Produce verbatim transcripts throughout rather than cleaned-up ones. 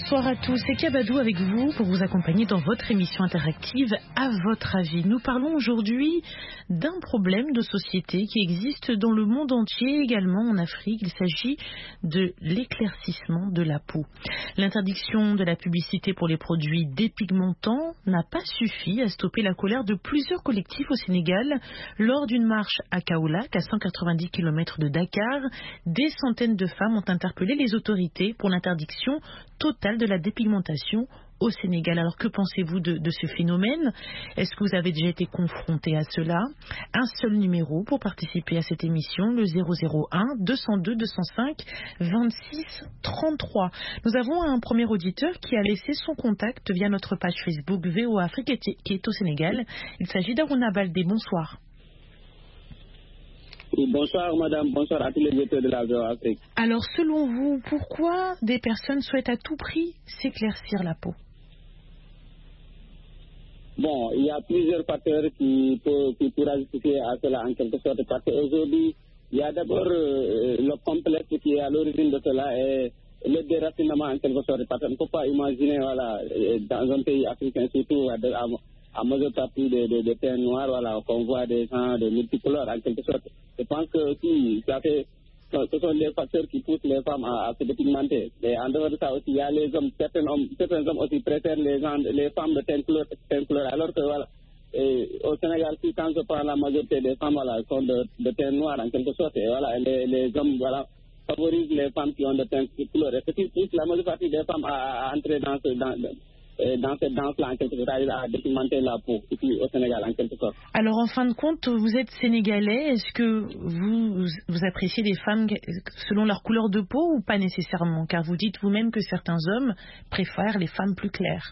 Bonsoir à tous, c'est Kabadou avec vous pour vous accompagner dans votre émission interactive À votre avis. Nous parlons aujourd'hui d'un problème de société qui existe dans le monde entier, également en Afrique. Il s'agit de l'éclaircissement de la peau. L'interdiction de la publicité pour les produits dépigmentants n'a pas suffi à stopper la colère de plusieurs collectifs au Sénégal. Lors d'une marche à Kaolack, à cent quatre-vingt-dix kilomètres de Dakar, des centaines de femmes ont interpellé les autorités pour l'interdiction totale de la dépigmentation au Sénégal. Alors que pensez-vous de, de ce phénomène? Est-ce que vous avez déjà été confronté à cela? Un seul numéro pour participer à cette émission, le zéro zéro un deux zéro deux deux zéro cinq vingt-six trente-trois. Nous avons un premier auditeur qui a laissé son contact via notre page Facebook V O A Afrique qui est au Sénégal. Il s'agit d'Aruna Baldé. Bonsoir. Bonsoir madame, bonsoir à tous les auditeurs de la V O A Afrique. Alors selon vous, pourquoi des personnes souhaitent à tout prix s'éclaircir la peau? Bon, il y a plusieurs facteurs qui, peut, qui pourraient justifier à cela en quelque sorte, parce qu'aujourd'hui, il y a d'abord euh, le complexe qui est à l'origine de cela et le déracinement en quelque sorte, parce qu'on ne peut pas imaginer, voilà, dans un pays africain surtout, à, à, à majeure partie des de, de terres noires, voilà, qu'on voit des gens de multicolores en quelque sorte. Je pense que aussi, ça fait, ce sont les facteurs qui poussent les femmes à, à se dépigmenter. Et en dehors de ça aussi, il y a les hommes, certains hommes, certains hommes aussi préfèrent les, gens, les femmes de teinte couleur, teinte couleur, alors que voilà, et au Sénégal, si quand je prends la majorité des femmes, voilà, sont de, de teinte noire en quelque sorte, et voilà, les, les hommes, voilà, favorisent les femmes qui ont de teinte couleur. Et ce qui pousse la majorité partie des femmes à, à entrer dans ce, dans, dans cette danse-là, en quelque sorte, à dépigmenter la peau, ici au Sénégal, en quelque sorte. Alors, en fin de compte, vous êtes sénégalais. Est-ce que vous, vous appréciez les femmes selon leur couleur de peau ou pas nécessairement? Car vous dites vous-même que certains hommes préfèrent les femmes plus claires.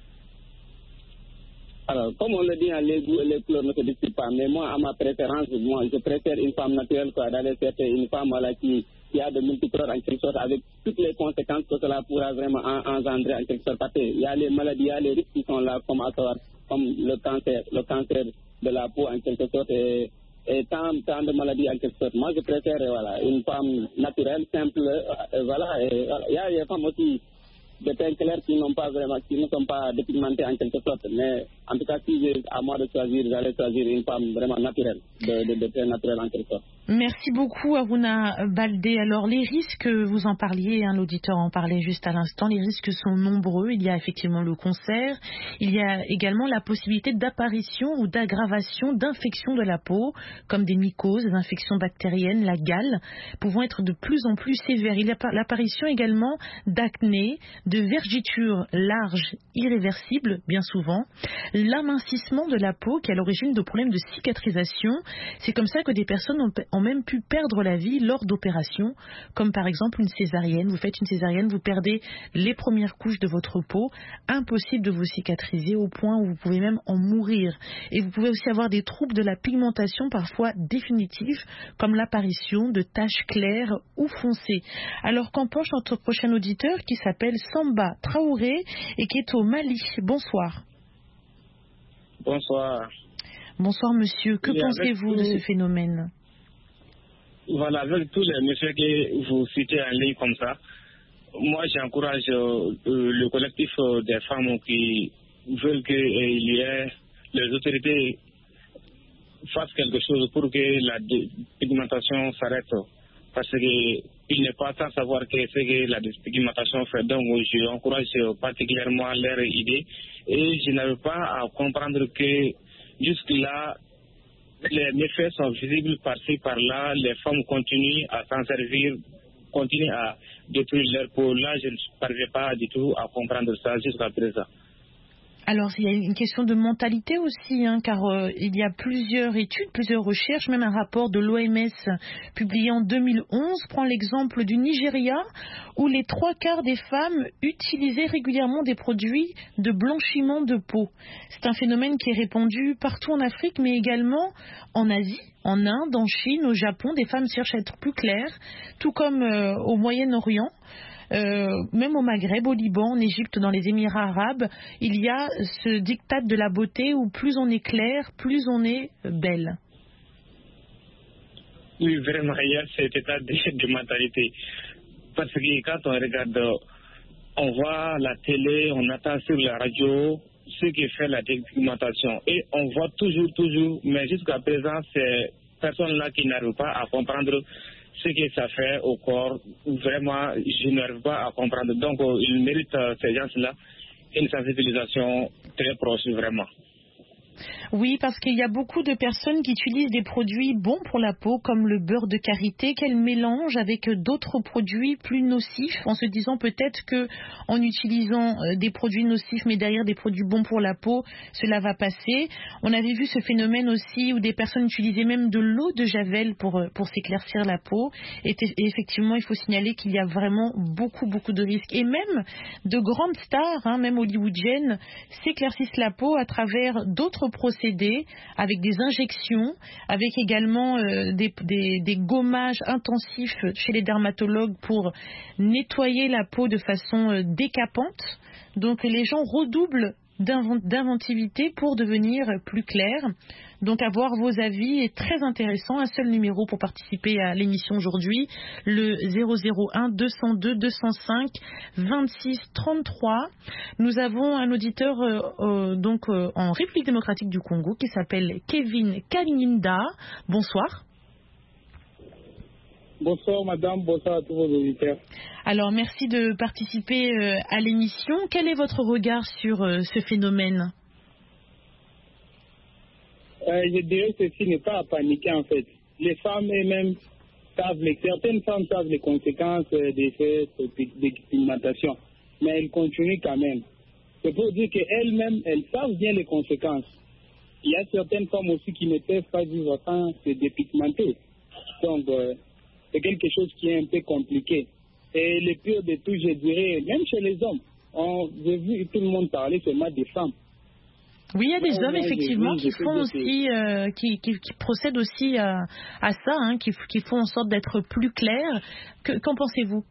Alors, comme on le dit, les goûts et les couleurs ne se discutent pas. Mais moi, à ma préférence, moi, je préfère une femme naturelle, quoi, d'aller chercher une femme voilà, qui, qui a de multicolores en quelque sorte, avec toutes les conséquences que cela pourra vraiment engendrer en quelque sorte. Parce qu'il y a les maladies, il y a les risques qui sont là, comme à savoir, comme le cancer, le cancer de la peau en quelque sorte, et, et tant, tant de maladies en quelque sorte. Moi, je préfère voilà, une femme naturelle, simple, et voilà. Et, voilà. Il y a des femmes aussi de teint clair qui n'ont pas vraiment, qui ne sont pas dépigmentées en quelque sorte. Mais en tout cas, si j'ai à moi de choisir, j'allais choisir une femme vraiment naturelle, de, de, de teint naturel en quelque sorte. Merci beaucoup, Aruna Baldé. Alors, les risques, vous en parliez, hein, l'auditeur en parlait juste à l'instant, les risques sont nombreux. Il y a effectivement le cancer, il y a également la possibilité d'apparition ou d'aggravation d'infections de la peau, comme des mycoses, des infections bactériennes, la gale, pouvant être de plus en plus sévères. Il y a l'apparition également d'acné, de vergetures larges, irréversibles, bien souvent, l'amincissement de la peau qui est à l'origine de problèmes de cicatrisation. C'est comme ça que des personnes ont ont même pu perdre la vie lors d'opérations, comme par exemple une césarienne. Vous faites une césarienne, vous perdez les premières couches de votre peau, impossible de vous cicatriser au point où vous pouvez même en mourir. Et vous pouvez aussi avoir des troubles de la pigmentation parfois définitifs, comme l'apparition de taches claires ou foncées. Alors qu'en penche notre prochain auditeur qui s'appelle Samba Traoré et qui est au Mali. Bonsoir. Bonsoir. Bonsoir monsieur, que pensez-vous de ce phénomène? Voilà, avec tous les messieurs que vous citez en ligne comme ça, moi j'encourage euh, le collectif euh, des femmes qui veulent qu'il euh, y ait les autorités fassent quelque chose pour que la dépigmentation s'arrête. Parce qu'il n'est pas sans savoir que c'est que la dépigmentation fait. Donc je encourage particulièrement leur idée et je n'arrive pas à comprendre que jusque-là, les méfaits sont visibles par-ci, par-là, les femmes continuent à s'en servir, continuent à détruire leur peau. Là, je ne parviens pas du tout à comprendre ça jusqu'à présent. Alors, il y a une question de mentalité aussi, hein, car euh, il y a plusieurs études, plusieurs recherches, même un rapport de l'O M S publié en deux mille onze prend l'exemple du Nigeria, où les trois quarts des femmes utilisaient régulièrement des produits de blanchiment de peau. C'est un phénomène qui est répandu partout en Afrique, mais également en Asie, en Inde, en Chine, au Japon. Des femmes cherchent à être plus claires, tout comme euh, au Moyen-Orient. Euh, même au Maghreb, au Liban, en Égypte, dans les Émirats arabes, il y a ce diktat de la beauté où plus on est clair, plus on est belle. Oui, vraiment, il y a cet état de, de mentalité. Parce que quand on regarde on voit la télé, on attend sur la radio ce qui fait la dépigmentation. Et on voit toujours, toujours, mais jusqu'à présent, ces personnes-là qui n'arrivent pas à comprendre ce que ça fait au corps, vraiment, je n'arrive pas à comprendre. Donc, euh, ils méritent, euh, ces gens-là, une sensibilisation très proche, vraiment. Oui, parce qu'il y a beaucoup de personnes qui utilisent des produits bons pour la peau, comme le beurre de karité, qu'elles mélangent avec d'autres produits plus nocifs, en se disant peut-être que en utilisant des produits nocifs, mais derrière des produits bons pour la peau, cela va passer. On avait vu ce phénomène aussi où des personnes utilisaient même de l'eau de javel pour, pour s'éclaircir la peau. Et, et effectivement, il faut signaler qu'il y a vraiment beaucoup, beaucoup de risques. Et même de grandes stars, hein, même hollywoodiennes, s'éclaircissent la peau à travers d'autres procédés, avec des injections, avec également euh, des, des, des gommages intensifs chez les dermatologues pour nettoyer la peau de façon euh, décapante. Donc les gens redoublent d'inventivité pour devenir plus clairs. Donc avoir vos avis est très intéressant. Un seul numéro pour participer à l'émission aujourd'hui, le zéro zéro un deux zéro deux deux zéro cinq vingt-six trente-trois. Nous avons un auditeur euh, euh, donc euh, en République démocratique du Congo qui s'appelle Kevin Kalinda. Bonsoir. Bonsoir madame, bonsoir à tous vos auditeurs. Alors merci de participer euh, à l'émission. Quel est votre regard sur euh, ce phénomène? euh, Je dirais que ceci n'est pas à paniquer en fait. Les femmes elles-mêmes savent, les, certaines femmes savent les conséquences euh, des faits d'expérimentation, mais elles continuent quand même. C'est pour dire qu'elles-mêmes, elles savent bien les conséquences. Il y a certaines femmes aussi qui ne peuvent pas vivre sans se dépigmenter. Donc, euh, c'est quelque chose qui est un peu compliqué. Et le pire de tout, je dirais, même chez les hommes, on, j'ai vu tout le monde parler seulement des femmes. Oui, il y a des moi, hommes moi, effectivement vu, qui font aussi, euh, qui, qui, qui procèdent aussi à, à ça, hein, qui, qui font en sorte d'être plus clairs. Que, qu'en pensez-vous?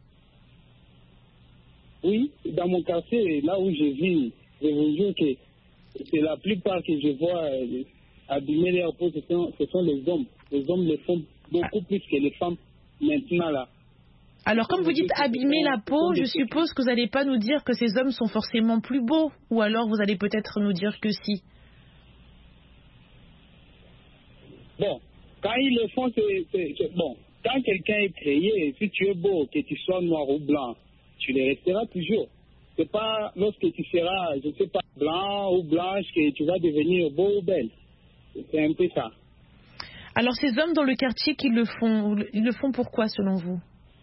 Oui, dans mon quartier, là où je vis, je vous jure que c'est la plupart que je vois euh, abîmer leur peau, ce sont, ce sont les hommes. Les hommes le font beaucoup plus que les femmes maintenant là. Alors, comme vous dites abîmer la peau, je suppose que vous n'allez pas nous dire que ces hommes sont forcément plus beaux, ou alors vous allez peut-être nous dire que si. Bon, quand ils le font, c'est, c'est, c'est bon. Quand quelqu'un est créé, si tu es beau, que tu sois noir ou blanc, tu le resteras toujours. C'est pas lorsque tu seras, je ne sais pas, blanc ou blanche que tu vas devenir beau ou belle. C'est un peu ça. Alors, ces hommes dans le quartier qui le font, ils le font pourquoi selon vous?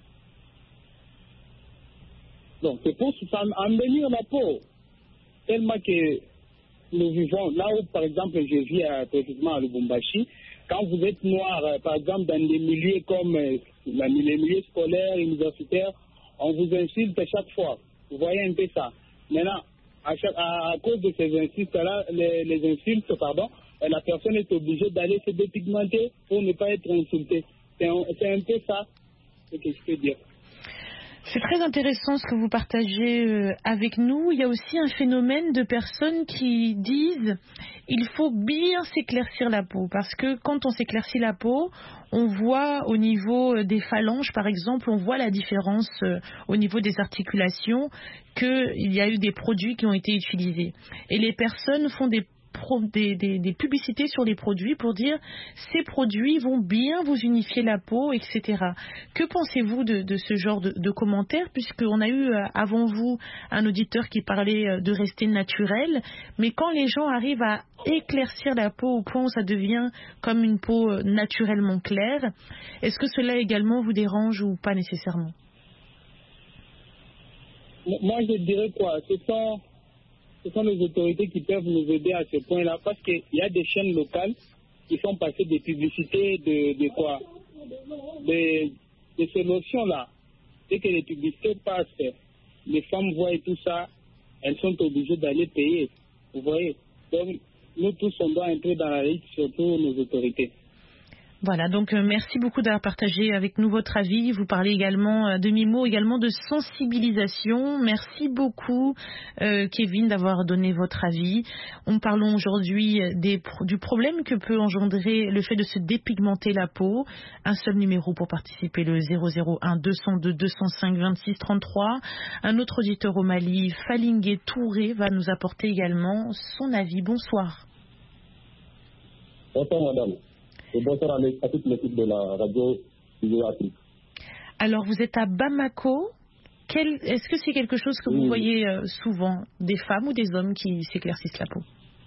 Donc, c'est pour embellir la peau. Tellement que nous vivons, là où, par exemple, je vis à, précisément à Lubumbashi, quand vous êtes noir, euh, par exemple, dans des milieux comme euh, la, les milieux scolaires, universitaires, on vous insulte à chaque fois. Vous voyez un peu ça. Maintenant, à, chaque, à, à cause de ces insultes-là, les, les insultes, pardon, la personne est obligée d'aller se dépigmenter pour ne pas être insultée. C'est un, c'est un peu ça, ce que je peux dire. C'est très intéressant ce que vous partagez avec nous. Il y a aussi un phénomène de personnes qui disent il faut bien s'éclaircir la peau, parce que quand on s'éclaircit la peau, on voit au niveau des phalanges, par exemple, on voit la différence au niveau des articulations, qu'il y a eu des produits qui ont été utilisés. Et les personnes font des Des, des, des publicités sur les produits pour dire ces produits vont bien vous unifier la peau, et cetera. Que pensez-vous de, de ce genre de, de commentaires, puisqu'on a eu avant vous un auditeur qui parlait de rester naturel, mais quand les gens arrivent à éclaircir la peau au point où ça devient comme une peau naturellement claire, est-ce que cela également vous dérange ou pas nécessairement? Moi je dirais quoi, ce sont Ce sont les autorités qui peuvent nous aider à ce point-là, parce qu'il y a des chaînes locales qui font passer des publicités de, de quoi de, de ces notions-là. Dès que les publicités passent, les femmes voient tout ça, elles sont obligées d'aller payer. Vous voyez? Donc, nous tous, on doit entrer dans la lutte, surtout nos autorités. Voilà, donc euh, merci beaucoup d'avoir partagé avec nous votre avis. Vous parlez également, euh, demi-mot, également de sensibilisation. Merci beaucoup, euh, Kevin, d'avoir donné votre avis. On parlons aujourd'hui des, du problème que peut engendrer le fait de se dépigmenter la peau. Un seul numéro pour participer, le zéro zéro un deux cent deux deux cent cinq vingt-six trente-trois. Un autre auditeur au Mali, Falingué Touré, va nous apporter également son avis. Bonsoir. Bonsoir, madame. Et bonsoir à toute l'équipe de la radio Studio Afrique. Alors, vous êtes à Bamako. Quel, est-ce que c'est quelque chose que vous oui. voyez euh, souvent, des femmes ou des hommes qui s'éclaircissent la peau?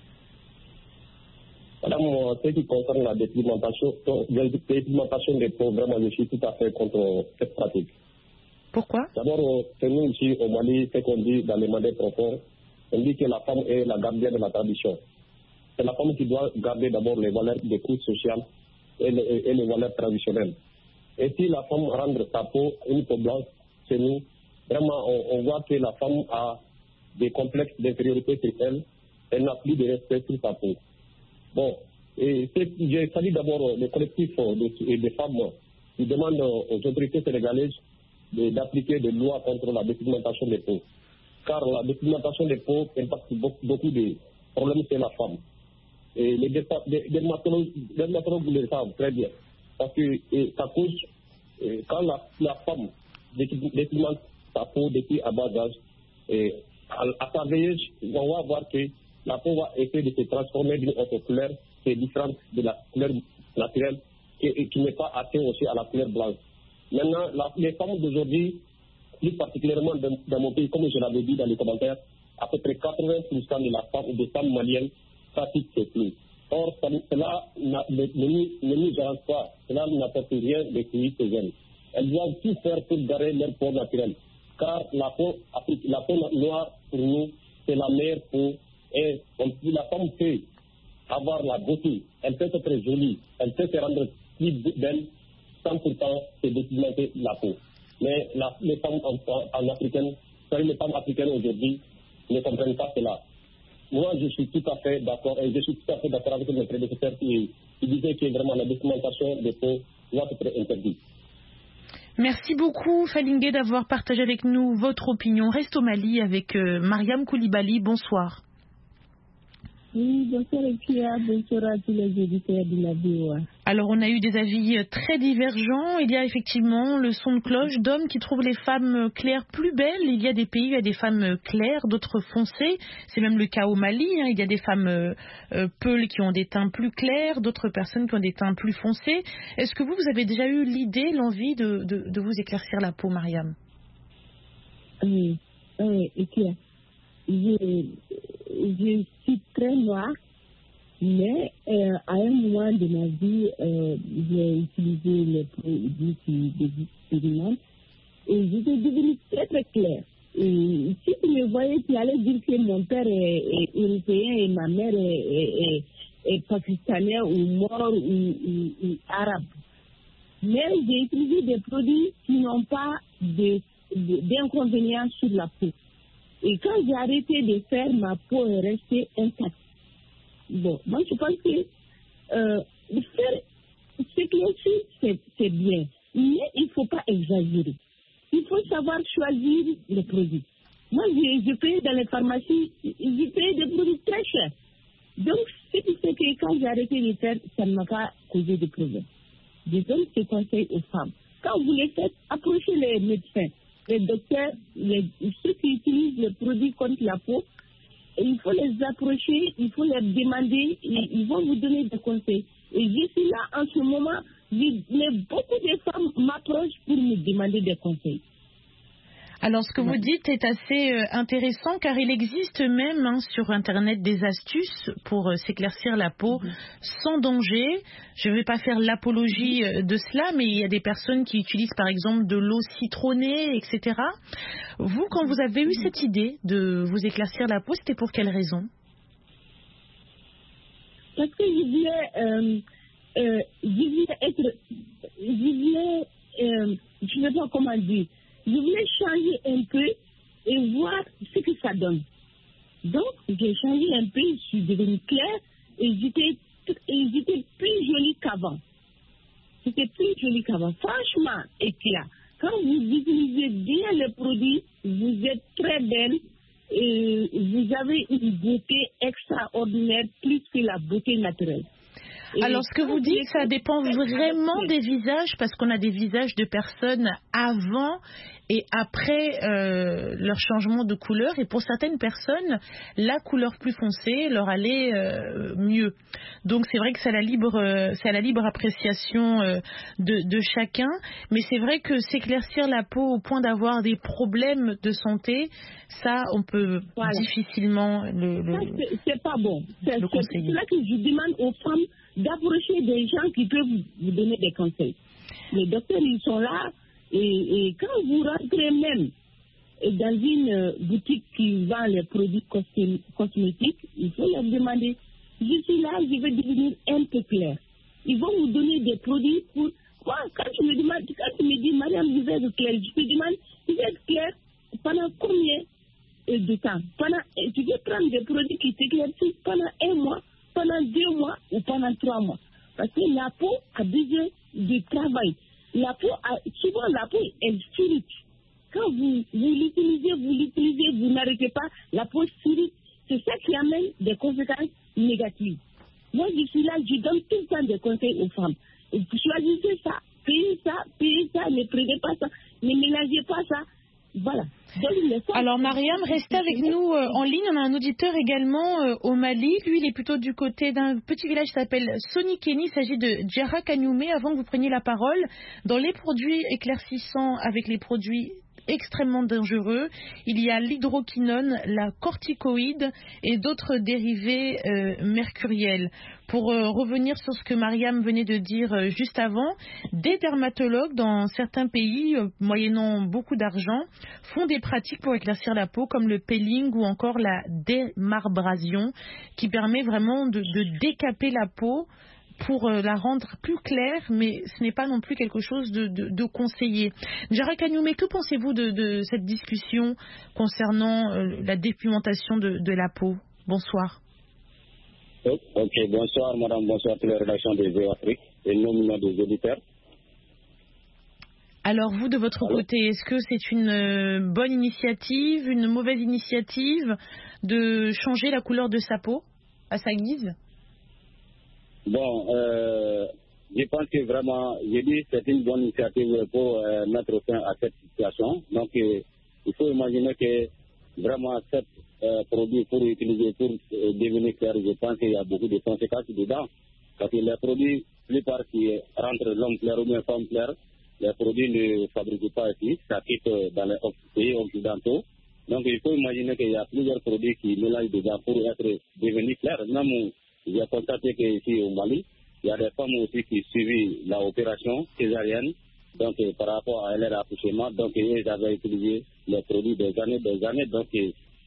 Madame, ce qui concerne la dépigmentation, la dépigmentation des peaux, vraiment, je suis tout à fait contre cette pratique. Pourquoi? D'abord, c'est nous ici au Mali, ce qu'on dit dans les mandats profonds, on dit que la femme est la gardienne de la tradition. C'est la femme qui doit garder d'abord les valeurs d'écoute sociale et les, et les valeurs traditionnelles. Et si la femme rend sa peau une peau blanche, chez nous, vraiment, on, on voit que la femme a des complexes d'infériorité sur elle, elle n'a plus de respect sur sa peau. Bon, et j'ai salué d'abord le collectif des de femmes qui demandent aux autorités sénégalaises de, d'appliquer des lois contre la dépigmentation des peaux. Car la dépigmentation des peaux impacte beaucoup, beaucoup de problèmes chez la femme. Et les dermatologues, vous le savent très bien. Parce que et, ça cause, et, quand la, la femme dépigmente sa peau depuis à bas âge, et à, à sa vieillesse, on va voir que la peau va essayer de se transformer d'une autre couleur qui est différente de la couleur naturelle et qui n'est pas atteinte aussi à la couleur blanche. Maintenant, la, les femmes d'aujourd'hui, plus particulièrement dans, dans mon pays, comme je l'avais dit dans les commentaires, à peu près quatre-vingts pour cent de la femme, des femmes maliennes pratique ces flux. Or, cela ne nous arrange pas. Cela n'apporte rien de fruits chez elles. Elles doivent tout faire pour garder leur peau naturelle. Car la peau, la peau noire, pour nous, c'est la meilleure peau. Et la femme peut avoir la beauté. Elle peut être jolie. Elle peut se rendre plus belle sans pourtant se dépigmenter la peau. Mais la, les femmes en, en africaines, les femmes africaines aujourd'hui ne comprennent pas cela. Moi, je suis tout à fait d'accord, et je suis tout à fait d'accord avec mes prédécesseurs qui, qui disaient que vraiment la dépigmentation des peaux doit être interdite. Merci beaucoup, Falingué, d'avoir partagé avec nous votre opinion. Reste au Mali avec euh, Mariam Koulibaly. Bonsoir. Oui, bonsoir Ekia, bonsoir à tous les auditeurs de la V O A. Alors, on a eu des avis très divergents. Il y a effectivement le son de cloche d'hommes qui trouvent les femmes claires plus belles. Il y a des pays où il y a des femmes claires, d'autres foncées. C'est même le cas au Mali. Hein. Il y a des femmes euh, euh, peules qui ont des teints plus clairs, d'autres personnes qui ont des teints plus foncés. Est-ce que vous, vous avez déjà eu l'idée, l'envie de, de, de vous éclaircir la peau, Mariam? Oui, oui, Ekia. Je, je suis très noire, mais euh, à un moment de ma vie, euh, j'ai utilisé les produits qui dépigmentent et j'étais devenue très très claire. Et si tu me voyais, tu allais dire que mon père est, est européen et ma mère est, est, est, est pakistanais ou mort ou, ou, ou arabe. Mais j'ai utilisé des produits qui n'ont pas de, de, d'inconvénients sur la peau. Et quand j'ai arrêté de faire, ma peau est restée intacte. Bon, moi je pense que euh, faire s'éclaircir, c'est, c'est bien. Mais il ne faut pas exagérer. Il faut savoir choisir les produits. Moi, je, je paye dans les pharmacies, je paye des produits très chers. Donc, ce qui fait que quand j'ai arrêté de faire, ça ne m'a pas causé de problème. Je donne ce conseil aux femmes. Quand vous les faites, approchez les médecins. Les docteurs, les, ceux qui utilisent les produits contre la peau, il faut les approcher, il faut leur demander, ils, ils vont vous donner des conseils. Et je suis là en ce moment, mais beaucoup de femmes m'approchent pour me demander des conseils. Alors, ce que vous dites est assez euh, intéressant car il existe même hein, sur Internet des astuces pour euh, s'éclaircir la peau mmh. sans danger. Je ne vais pas faire l'apologie euh, de cela, mais il y a des personnes qui utilisent par exemple de l'eau citronnée, et cetera. Vous, quand vous avez eu cette idée de vous éclaircir la peau, c'était pour quelle raison? Parce que je voulais, euh, euh, je voulais être, je voulais, euh, je ne sais pas comment dire. Je voulais changer un peu et voir ce que ça donne. Donc, j'ai changé un peu, je suis devenue claire et j'étais, et j'étais plus jolie qu'avant. c'était plus joli qu'avant. Franchement, Ekia, quand vous utilisez bien les produits, vous êtes très belle et vous avez une beauté extraordinaire, plus que la beauté naturelle. Et alors, ce que vous dites, ça dépend vraiment des visages, parce qu'on a des visages de personnes avant et après euh, leur changement de couleur. Et pour certaines personnes, la couleur plus foncée leur allait euh, mieux. Donc, c'est vrai que c'est à la libre, euh, c'est à la libre appréciation euh, de, de chacun. Mais c'est vrai que s'éclaircir la peau au point d'avoir des problèmes de santé, ça, on peut voilà. difficilement le, le ça, c'est, c'est pas bon. C'est, le conseiller. C'est là que je demande aux femmes d'approcher des gens qui peuvent vous donner des conseils. Les docteurs, ils sont là, et, et quand vous rentrez même dans une boutique qui vend les produits cosmétiques, il faut leur demander, je suis là, je vais devenir un peu clair. Ils vont vous donner des produits pour... Moi, quand tu me demandes, quand tu me dis, Mariam, je vais être claire, je te demande, tu vas être clair pendant combien de temps? Pendant, tu veux prendre des produits qui t'éclaircissent pendant un mois, pendant deux mois ou pendant trois mois. Parce que la peau a besoin de travail. La peau a, souvent la peau, elle s'irrite. Quand vous, vous l'utilisez, vous l'utilisez, vous n'arrêtez pas, la peau s'irrite. C'est ça qui amène des conséquences négatives. Moi, je suis là, je donne tout le temps des conseils aux femmes. Choisissez ça, payez ça, payez ça, ne prenez pas ça, ne mélangez pas ça. Voilà. Alors Mariam, restez avec nous euh, en ligne. On a un auditeur également euh, au Mali. Lui, il est plutôt du côté d'un petit village qui s'appelle Sonikeni. Il s'agit de Djara Kanyume. Avant que vous preniez la parole, dans les produits éclaircissants avec les produits extrêmement dangereux, il y a l'hydroquinone, la corticoïde et d'autres dérivés euh, mercuriels. Pour euh, revenir sur ce que Mariam venait de dire euh, juste avant, des dermatologues dans certains pays, euh, moyennant beaucoup d'argent, font des pratiques pour éclaircir la peau comme le peeling ou encore la démarbrasion qui permet vraiment de, de décaper la peau pour euh, la rendre plus claire, mais ce n'est pas non plus quelque chose de, de, de conseillé. Djara Kanyume, que pensez-vous de, de cette discussion concernant euh, la dépigmentation de, de la peau? Bonsoir. Oh, ok, bonsoir madame, bonsoir à toute la rédaction des V O Afrique et non des auditeurs. Alors vous, de votre Allô? côté, est-ce que c'est une euh, bonne initiative, une mauvaise initiative de changer la couleur de sa peau à sa guise? Bon, euh, je pense que vraiment, je dis que c'est une bonne initiative pour euh, mettre fin à cette situation. Donc, euh, il faut imaginer que vraiment, ce euh, produit pour utiliser, pour euh, devenir clair, je pense qu'il y a beaucoup de conséquences dedans. Parce que les produits, la plupart qui rentrent l'homme clair ou bien femme claire, les produits ne fabriquent pas ici, ça quitte dans les pays occidentaux. Donc, il faut imaginer qu'il y a plusieurs produits qui mélangent dedans pour être devenir clairs. Même j'ai constaté qu'ici au Mali, il y a des femmes aussi qui suivent l'opération césarienne, donc euh, par rapport à leur accouchement, donc ils avaient utilisé les produits des années, des années, donc euh,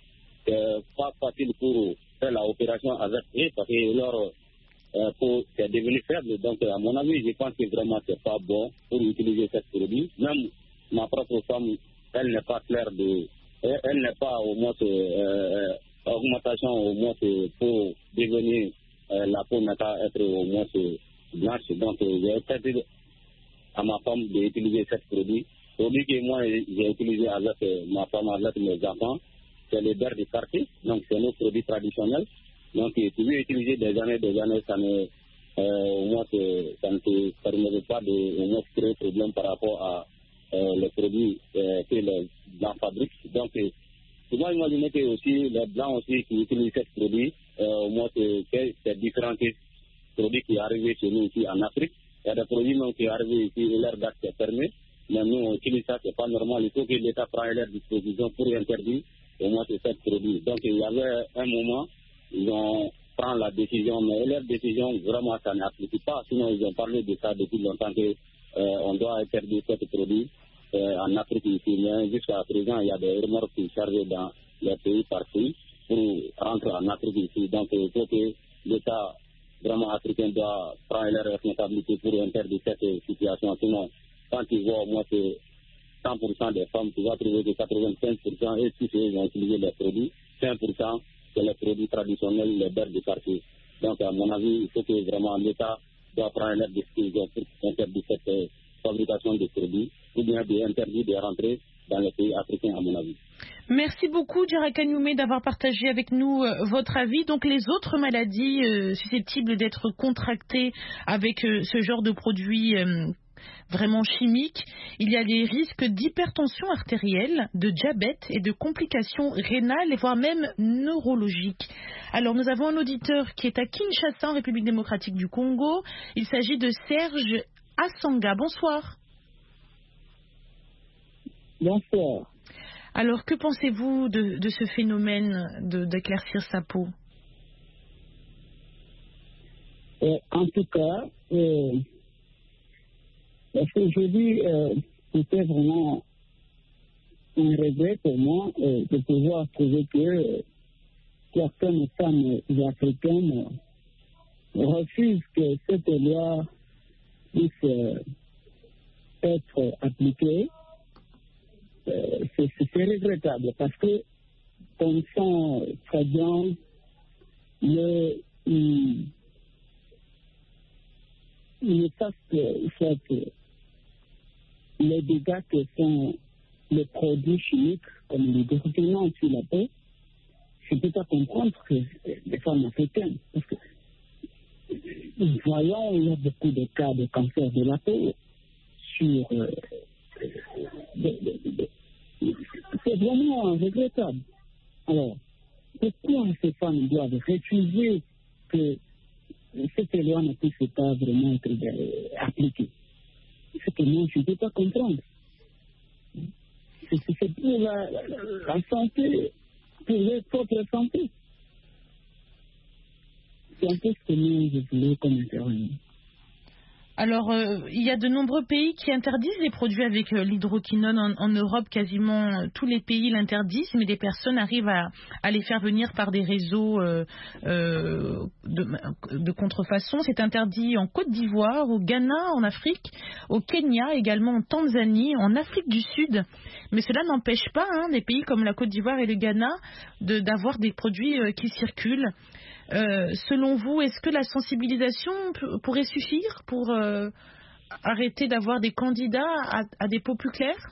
c'est pas facile pour faire l'opération avec eux parce que leur euh, peau est devenue faible. Donc euh, à mon avis, je pense que vraiment c'est pas bon pour utiliser ce produit. Même ma propre femme, elle n'est pas claire de, elle, elle n'est pas au moins euh, augmentation au moins pour devenir Euh, la peau n'a qu'à être au moins blanche. Donc, euh, j'ai peut-être à ma femme d'utiliser ce produit. Produit que moi, j'ai utilisé avec euh, ma femme, avec mes enfants, c'est le beurre de quartier. Donc, c'est nos produits traditionnels. Donc, euh, tu veux utiliser des années, des années, ça ne, euh, au moins, ça ne te permet pas de au moins créer problème par rapport à euh, les produits euh, que les blancs fabriquent. Donc, euh, tu dois imaginer que aussi les blancs aussi qui utilisent ce produit, euh, au moins c'est, c'est différents produits qui arrivent chez nous ici en Afrique. Il y a des produits même qui arrivent ici et leur date est fermée. Mais nous on utilise ça, c'est pas normal. Il faut que l'État prenne leur disposition pour interdire au moins ce produit. Donc il y avait un moment, ils ont pris la décision, mais leur décision vraiment ça n'applique pas. Sinon ils ont parlé de ça depuis longtemps que euh, on doit interdire ce produit. Euh, en Afrique ici, mais jusqu'à présent, il y a des remorques qui chargées dans les pays par pays pour rentrer en Afrique ici. Donc, il faut que l'État vraiment africain doit prendre les responsabilités pour interdire cette situation. Sinon, quand tu vois au moins que cent pour cent des femmes, tu vas trouver que quatre-vingt-quinze pour cent et si ils ont utilisé les produits, cinq pour cent c'est les produits traditionnels, les beurres de quartier. Donc, à mon avis, il faut que vraiment l'État doit prendre des décisions pour interdire cette euh, fabrication de produits ou bien d'interdire de rentrer dans les pays africains, à mon avis. Merci beaucoup, Djara Kanyoumé, d'avoir partagé avec nous euh, votre avis. Donc, les autres maladies euh, susceptibles d'être contractées avec euh, ce genre de produits euh, vraiment chimiques, il y a des risques d'hypertension artérielle, de diabète et de complications rénales et voire même neurologiques. Alors, nous avons un auditeur qui est à Kinshasa, en République démocratique du Congo. Il s'agit de Serge Assanga. Bonsoir. Bonsoir. Alors, que pensez-vous de, de ce phénomène de, d'éclaircir sa peau? Euh, en tout cas, euh, parce qu'aujourd'hui, euh, c'était vraiment un regret pour moi euh, de pouvoir trouver que euh, certaines femmes africaines euh, refusent que cette loi puisse euh, être appliquée. Euh, c'est, c'est regrettable parce que on sent très bien le, le, le fait que soit les dégâts que font les produits chimiques comme les dérèglements sur la peau. Je ne peux pas comprendre que les femmes africaines, parce que voyons, il y a beaucoup de cas de cancer de la peau sur euh, de, de, de, c'est vraiment regrettable. Alors, pourquoi ces femmes doivent refuser que cette loi ne puisse pas vraiment être euh, appliquée? C'est que moi, je ne peux pas comprendre. C'est, c'est pour la, la, la santé, pour leur propre santé. C'est un peu ce que moi, je voulais comme intervenir. Alors, euh, il y a de nombreux pays qui interdisent les produits avec euh, l'hydroquinone. En, en Europe, quasiment euh, tous les pays l'interdisent, mais des personnes arrivent à, à les faire venir par des réseaux euh, euh, de, de contrefaçon. C'est interdit en Côte d'Ivoire, au Ghana, en Afrique, au Kenya, également en Tanzanie, en Afrique du Sud. Mais cela n'empêche pas hein, des pays comme la Côte d'Ivoire et le Ghana de, d'avoir des produits euh, qui circulent. Euh, selon vous, est-ce que la sensibilisation p- pourrait suffire pour euh, arrêter d'avoir des candidats à, à des peaux plus claires?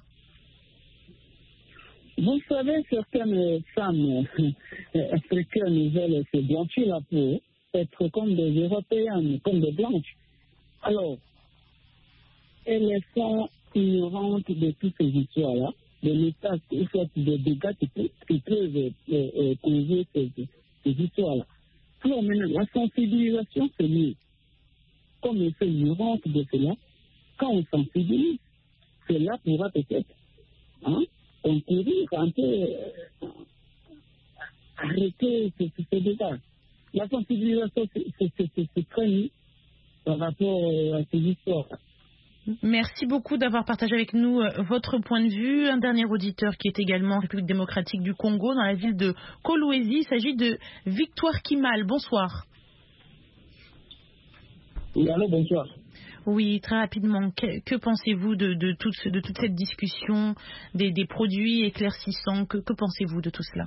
Vous savez, certaines femmes euh, africaines veulent se blanchir la peau, être comme des Européennes, comme des blanches. Alors, elles sont ignorantes de toutes ces histoires-là, de l'état, des dégâts qui peuvent, qui peuvent euh, euh, causer ces, ces histoires-là. Alors maintenant, la sensibilisation, c'est mieux. Comme on est ignorante de cela, quand on sensibilise, cela pourra peut-être hein, concourir un peu, euh, arrêter ces, ces dégâts. La sensibilisation, c'est, c'est, c'est, c'est, c'est très mieux par rapport à ces histoires. Merci beaucoup d'avoir partagé avec nous votre point de vue. Un dernier auditeur qui est également en République démocratique du Congo, dans la ville de Kolwezi. Il s'agit de Victoire Kimal. Bonsoir. Oui, allô, bonsoir. Oui, très rapidement, que, que pensez-vous de, de, toute, de toute cette discussion des, des produits éclaircissants? Que, que pensez-vous de tout cela?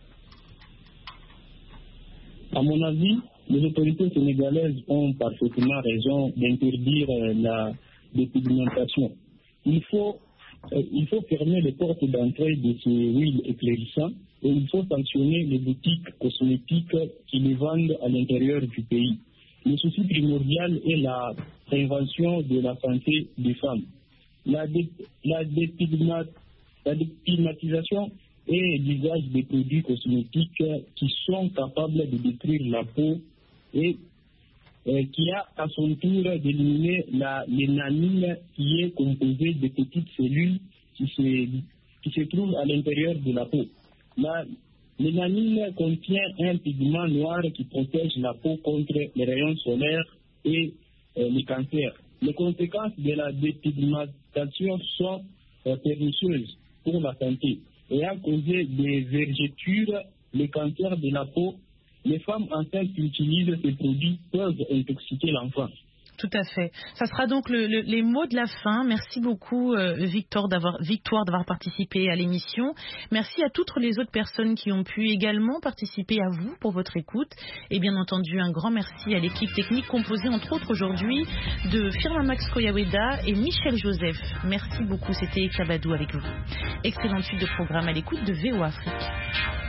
À mon avis, les autorités sénégalaises ont parfaitement raison d'interdire euh, la dépigmentation. Il faut, euh, il faut fermer les portes d'entrée de ces huiles éclaircissantes et il faut sanctionner les boutiques cosmétiques qui les vendent à l'intérieur du pays. Le souci primordial est la prévention de la santé des femmes. La, dé, la, dépigma, la dépigmatisation et l'usage des produits cosmétiques qui sont capables de détruire la peau et euh, qui a à son tour d'éliminer la l'énamine qui est composée de petites cellules qui se, qui se trouvent à l'intérieur de la peau. La, l'énamine contient un pigment noir qui protège la peau contre les rayons solaires et euh, les cancers. Les conséquences de la dépigmentation sont euh, pernicieuses pour la santé et à cause des vergetures, les cancers de la peau. Les femmes enceintes qui utilisent ces produits peuvent intoxiquer l'enfant. Tout à fait. Ça sera donc le, le, les mots de la fin. Merci beaucoup euh, Victor d'avoir, Victoire d'avoir participé à l'émission. Merci à toutes les autres personnes qui ont pu également participer, à vous pour votre écoute. Et bien entendu, un grand merci à l'équipe technique composée entre autres aujourd'hui de Firma Max Koyaweda et Michel Joseph. Merci beaucoup. C'était Kabadou avec vous. Excellente suite de programme à l'écoute de V O Afrique.